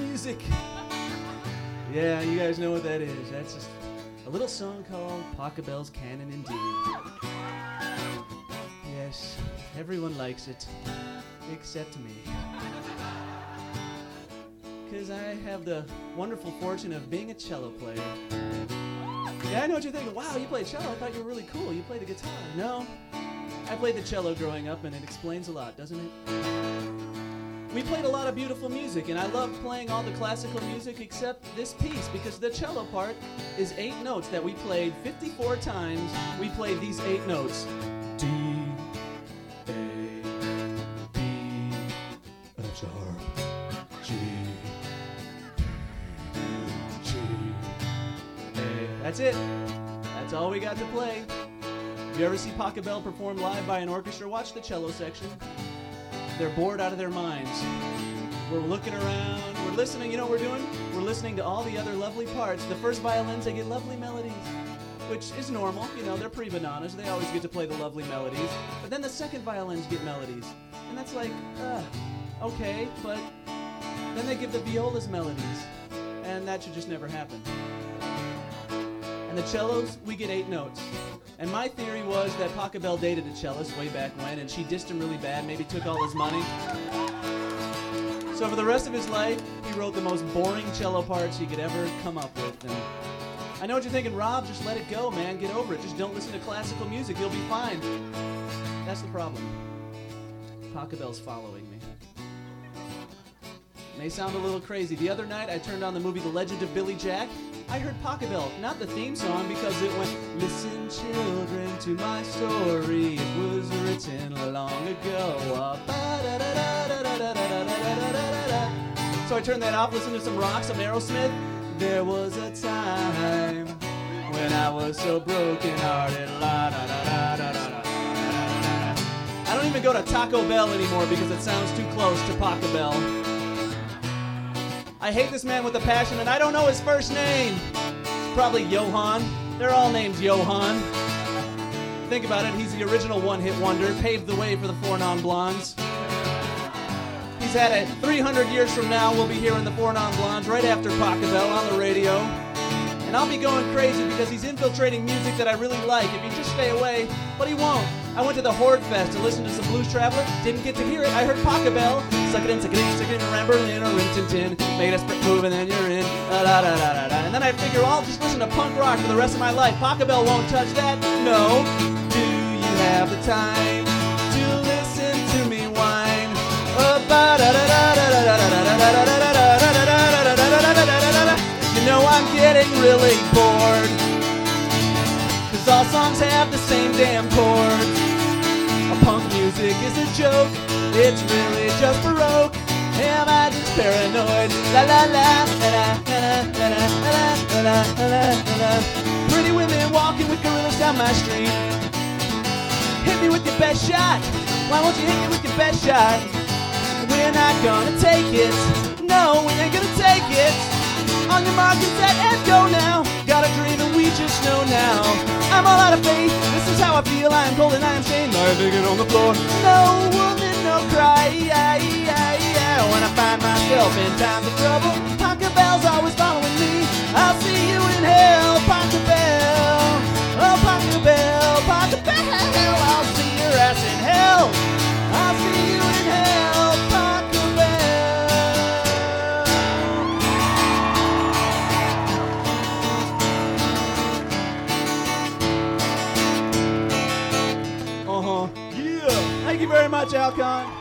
music. Yeah, you guys know what that is. That's just a little song called Pachelbel's Canon in D. Yes, everyone likes it, except me. Because I have the wonderful fortune of being a cello player. Yeah, I know what you're thinking. Wow, you play cello? I thought you were really cool. You play the guitar. No, I played the cello growing up, and it explains a lot, doesn't it? We played a lot of beautiful music, and I loved playing all the classical music except this piece, because the cello part is 8 notes that we played 54 times. We played these 8 notes. D, A, B, F sharp, G, G, A. That's it. That's all we got to play. If you ever see Pachelbel perform live by an orchestra, watch the cello section. They're bored out of their minds. We're looking around, we're listening, you know what we're doing? We're listening to all the other lovely parts. The first violins, they get lovely melodies, which is normal, you know, they're pre-bananas, they always get to play the lovely melodies. But then the second violins get melodies, and that's like, okay, but then they give the violas melodies, and that should just never happen. And the cellos, we get 8 notes. And my theory was that Pachelbel dated a cellist way back when, and she dissed him really bad, maybe took all his money. So for the rest of his life, he wrote the most boring cello parts he could ever come up with. And I know what you're thinking, Rob, just let it go, man, get over it. Just don't listen to classical music, you'll be fine. That's the problem. Pachelbel's following me. May sound a little crazy. The other night, I turned on the movie The Legend of Billy Jack. I heard Pachelbel, not the theme song, because it went, "Listen, children, to my story. It was written long ago." So I turned that off, listened to some rock, some Aerosmith. There was a time when I was so broken-hearted. I don't even go to Taco Bell anymore because it sounds too close to Pachelbel. I hate this man with a passion, and I don't know his first name. It's probably Johann. They're all named Johann. Think about it, he's the original one-hit wonder, paved the way for the Four Non-Blondes. He's had it. 300 years from now, we'll be hearing the Four Non-Blondes right after Pachelbel on the radio. And I'll be going crazy because he's infiltrating music that I really like. If you just stay away, but he won't. I went to the Horde Fest to listen to some Blues Traveler. Didn't get to hear it. I heard Pachelbel. Suck it in, suck it in, suck it in. Around Berlin or Rin Tin Tin. Made a sprint move and then you're in. And then I figure I'll just listen to punk rock for the rest of my life. Pachelbel won't touch that. No. Do you have the time to listen to me whine? You know I'm getting really bored, 'cause all songs have the same damn chords. Punk music is a joke, it's really just baroque. Am I just paranoid? La la la la la la la la la la. Pretty women walking with gorillas down my street. Hit me with your best shot. Why won't you hit me with your best shot? We're not gonna take it. No, we ain't gonna take it. On your mark, get set, and go now. Got a dream and we just know now. I'm all out of faith, this is how I feel. I am cold and I am shamed, lying naked on the floor. No woman, no cry, when I find myself in times of trouble. Pachelbel's always following me. I'll see you in hell, Pachelbel. Oh, Pachelbel, Pachelbel. I'll see your ass in hell. I'll see you in hell, Pachelbel. Yeah. Thank you very much, Alcon.